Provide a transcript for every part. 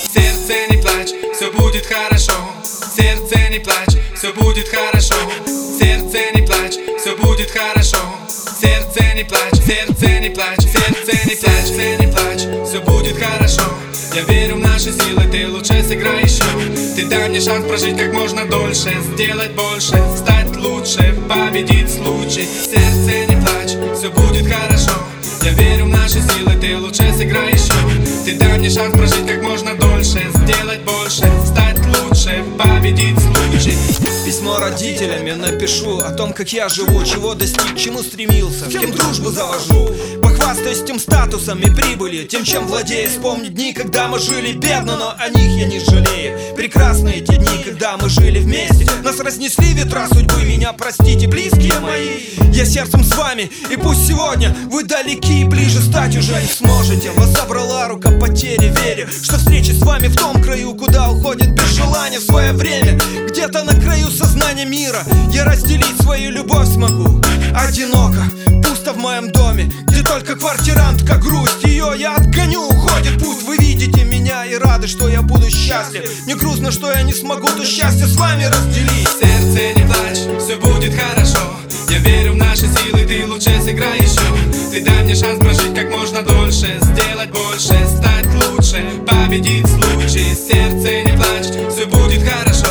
Сердце, не плачь, все будет хорошо. Сердце, не плачь, все будет хорошо. Сердце, не плачь, все будет хорошо. Сердце, не плачь, сердце, не плачь, сердце, не плачь, сердце, не плачь, все будет хорошо. Я верю в наши силы, ты лучше сыграй еще. Ты дай мне шанс прожить как можно дольше, сделать больше, стать лучше, победить случай. Сердце, не плачь, все будет хорошо. Я верю в наши силы, ты лучше сыграй еще. Ты дай мне шанс прожить как можно дольше, сделать больше, стать лучше, победить случай. Письмо родителям я напишу о том, как я живу, чего достиг, чему стремился, с кем дружбу завожу. Похвастаюсь тем статусом и прибылью, тем, чем владею. Вспомни дни, когда мы жили бедно, но о них я не жалею. Прекрасные те дни, когда мы жили вместе. Нас разнесли ветра судьбы, меня простите, близкие мои. Я сердцем с вами, и пусть сегодня вы далеки, ближе стать уже не сможете. Вас забрала рука потери, верю, что встреча с вами в том краю, куда уходит без желания в свое время. Где-то на краю сознания мира я разделить свою любовь смогу. Одиноко, пусто в моем доме, где только квартирантка грусть. Ее я отгоню, уходит путь. Вы видите меня и рады, что я буду счастлив. Мне грустно, что я не смогу то счастье с вами разделить. Сердце, не плачь, все будет хорошо. Я верю в наши силы, ты лучше сыграй еще. Ты дай мне шанс прожить как можно дольше, сделать больше, стать лучше, победить случай. Сердце, не плачь, все будет хорошо.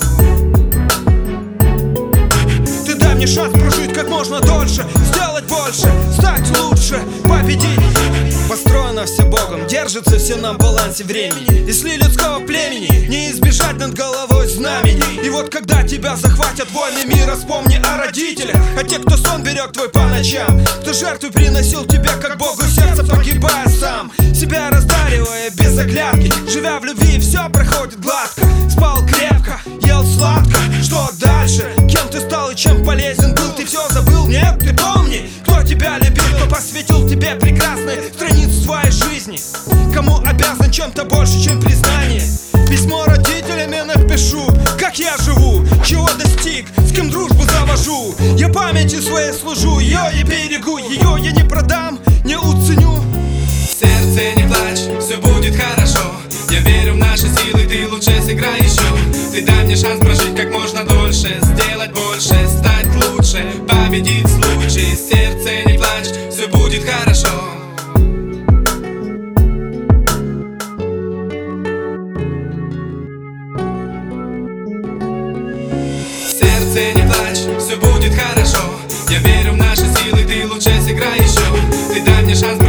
Ты дай мне шанс прожить как можно дольше, сделать больше, стать лучше, победить. Построено все Богом, держится все на балансе времени. Если людского племени не избежать над головой знамений. И вот когда тебя захватят вольный мир, вспомни о родителях, о тех, кто сон берег твой по ночам, кто жертву приносил тебе как Богу сердце, погибая сам, себя раздаривая без оглядки. Живя в любви, все проходит гладко. Спал крепко, ел сладко. Что дальше? Кем ты стал и чем полезен был? Ты все забыл? Нет, ты помни, кто тебя любил, кто посвятил тебе прекрасные страницы своей жизни. Кому обязан чем-то больше, чем признание. Письмо родителям я напишу, как я живу, чего достиг, с кем дружбу завожу. Я памяти своей служу, ее я берегу, ее я не продам, не уценю. Сердце, не плачь, все будет хорошо. Я верю в наши силы, ты лучше сыграй еще. Ты дай мне шанс прожить как можно дольше, сделать больше, стать лучше, победить случай. Сердце, не плачь, все будет хорошо. Сердце, не плачь, все будет хорошо. Я верю в наши силы, ты лучше сыграй еще. Ты дай мне шанс